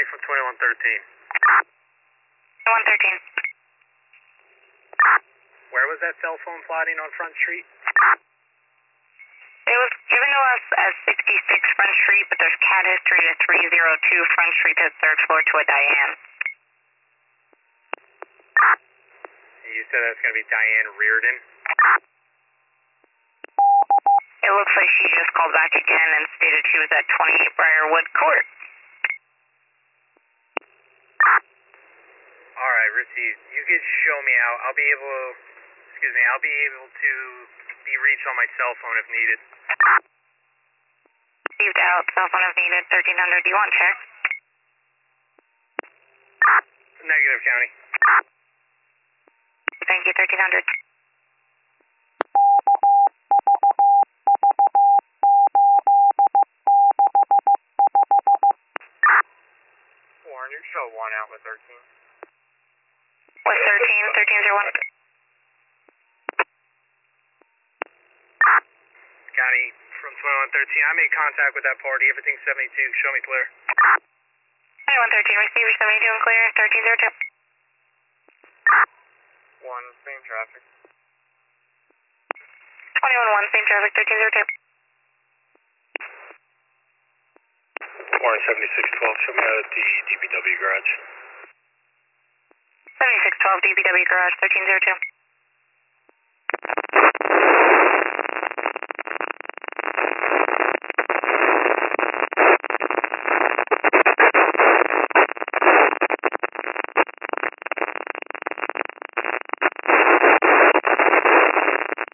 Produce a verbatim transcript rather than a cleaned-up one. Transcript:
County from twenty-one thirteen. twenty-one thirteen. Where was that cell phone plotting on Front Street? It was given to us as sixty-six Front Street, but there's cat history to three oh two Front Street to the third floor to a Diane. You said that's going to be Diane Reardon? It looks like she just called back again and stated she was at twenty-eight Briarwood Court. Alright, Ritzy, you could show me out. I'll be able to, excuse me, I'll be able to be reached on my cell phone if needed. Received out, cell phone if needed, thirteen hundred. Do you want check? Negative, County. Thank you, thirteen hundred. Warren, you show one out with thirteen. With thirteen, thirteen zero one. County from twenty-one thirteen. I made contact with that party. Everything's seventy-two. Show me clear. twenty-one thirteen, receiver seventy-two and clear, thirteen zero two. One, same traffic. twenty-one one, same traffic, thirteen zero two. Warren, seventy-six twelve. Show me out at the D B W garage. seventy-six twelve, D B W garage, thirteen zero two.